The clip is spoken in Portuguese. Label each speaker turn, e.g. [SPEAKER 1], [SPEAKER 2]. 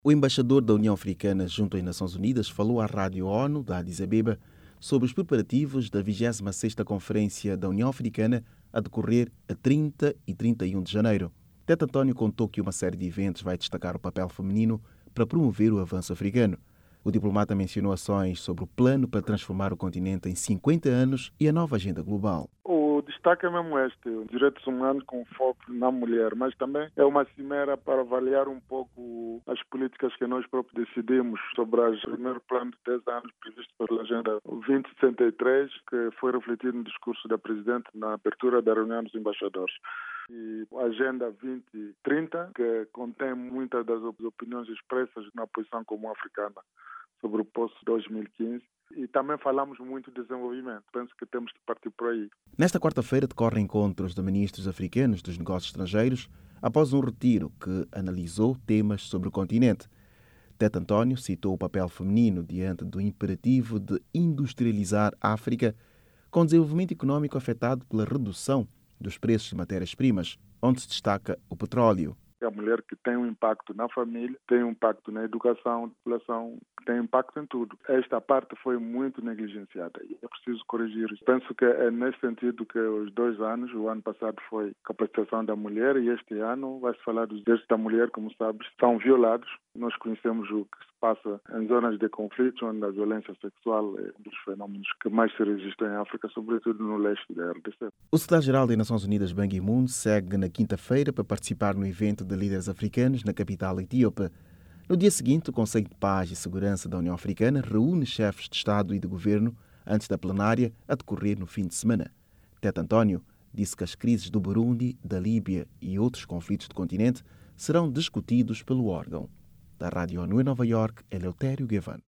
[SPEAKER 1] O embaixador da União Africana junto às Nações Unidas falou à Rádio ONU da Addis Abeba sobre os preparativos da 26ª Conferência da União Africana a decorrer a 30 e 31 de janeiro. Tete António contou que uma série de eventos vai destacar o papel feminino para promover o avanço africano. O diplomata mencionou ações sobre o plano para transformar o continente em 50 anos e a nova agenda global.
[SPEAKER 2] O destaque é mesmo este, os direitos humanos com foco na mulher, mas também é uma cimeira para avaliar um pouco as políticas que nós próprios decidimos sobre o primeiro plano de 10 anos previsto pela Agenda 2063, que foi refletido no discurso da Presidente na abertura da reunião dos embaixadores. E a Agenda 2030, que contém muitas das opiniões expressas na posição comum africana sobre o pós-2015. E também falamos muito de desenvolvimento. Penso que temos de partir por aí.
[SPEAKER 1] Nesta quarta-feira decorrem encontros de ministros africanos dos negócios estrangeiros após um retiro que analisou temas sobre o continente. Tete António citou o papel feminino diante do imperativo de industrializar a África, com desenvolvimento econômico afetado pela redução dos preços de matérias-primas, onde se destaca o petróleo.
[SPEAKER 2] A mulher que tem um impacto na família, tem um impacto na educação, na população, tem impacto em tudo. Esta parte foi muito negligenciada e é preciso corrigir. Penso que é nesse sentido que os 2 anos, o ano passado foi capacitação da mulher e este ano vai-se falar dos direitos da mulher, como sabes, são violados. Nós conhecemos o que se passa em zonas de conflito, onde a violência sexual é um dos fenómenos que mais se registram em África, sobretudo no leste da RDC.
[SPEAKER 1] O secretário-geral das Nações Unidas, Ban Ki-moon, segue na quinta-feira para participar no evento de líderes africanos na capital etíope. No dia seguinte, o Conselho de Paz e Segurança da União Africana reúne chefes de Estado e de Governo antes da plenária a decorrer no fim de semana. Tete António disse que as crises do Burundi, da Líbia e outros conflitos do continente serão discutidos pelo órgão. Da Rádio ONU em Nova Iorque, Eleutério Gavan.